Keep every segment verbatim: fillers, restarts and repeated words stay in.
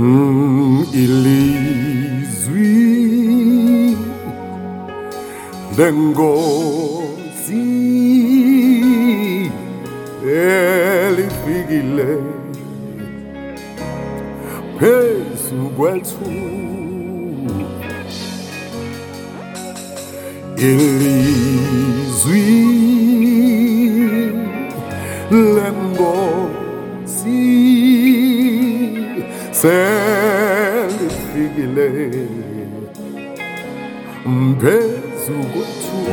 Mm, ilizwi lengosi elifikile phezu kwethu, ilizwi lengosi selifikile phezu kwethu.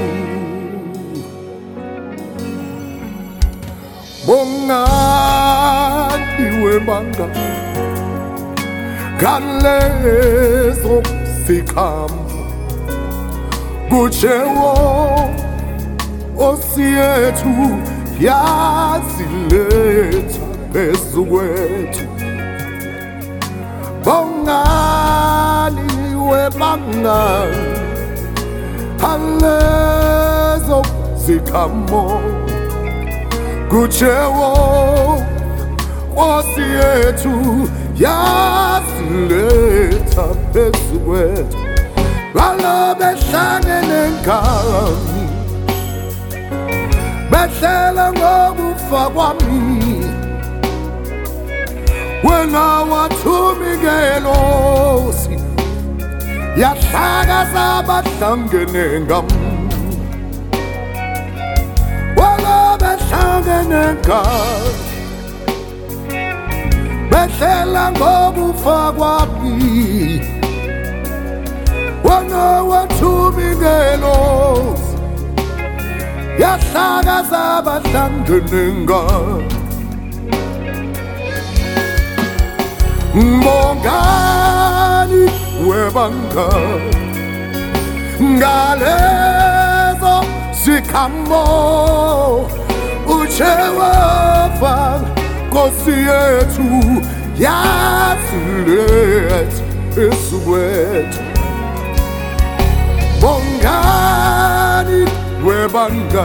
Bongani webanga ngalezo sikhambo kutshewo Nkosi yethu yaziletha phezu kwethu. Bongani webanga ngalezo sikhambo kutshewo Nkosi yethu yaziletha phezu kwethu. Balo behlangene ngami behlela ngokufa kwami, wena wathumikelosi yahlakaza abahlangene ngami. Balo behlangene ngami behlela ngokufa kwami, wena wathumikelosi yahlakaza abahlangene ngami. Bongani webanga ngalezo sikhambo uJehova Nkosi yethu yaziletha phezu kwethu. Bongani webanga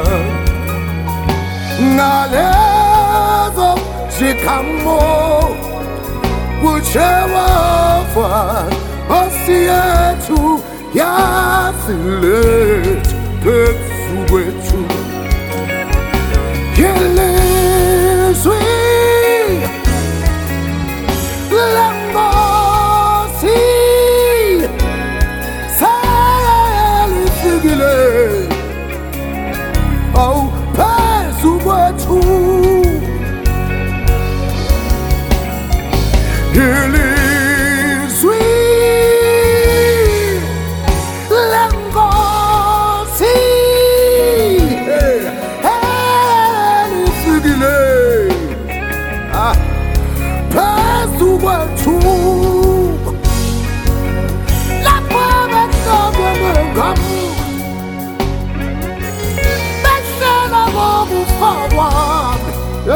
ngalezo sikhambo uJehova Nkosi yethu yaziletha phezu kwethu. Ilizwi lengosi selifikile phezu kwethu. Ilizwi lengosi elifikile phezu kwethu. Lapho behlangene ngami behlela ngokufa kwami,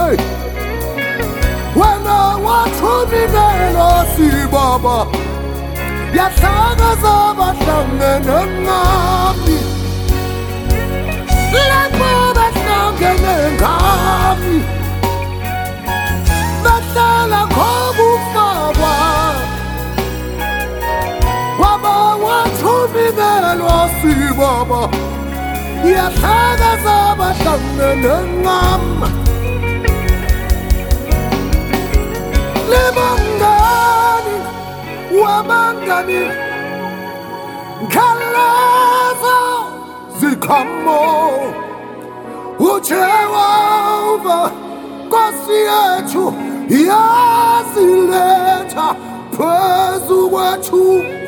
wena wathumikelosi Baba yahlakaza abahlangene ngami. Lapho behlangene ngami behlela ngokufa kwami, waba wathumikelosi Baba yahlakaza abahlangene ngami. Libangani wabangani ngalezo sikhambo uJehova Nkosi yethu yaziletha phezu kwethu.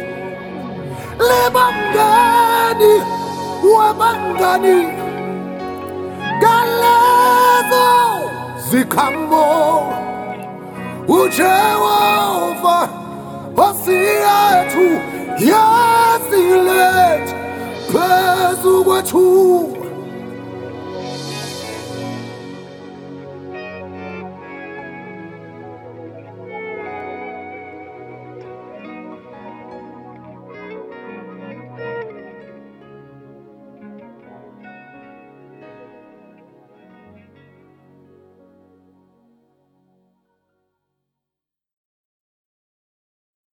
Libangani wabangani ngalezo sikhambo uJehova Nkosi yethu yaziletha phezu kwethu.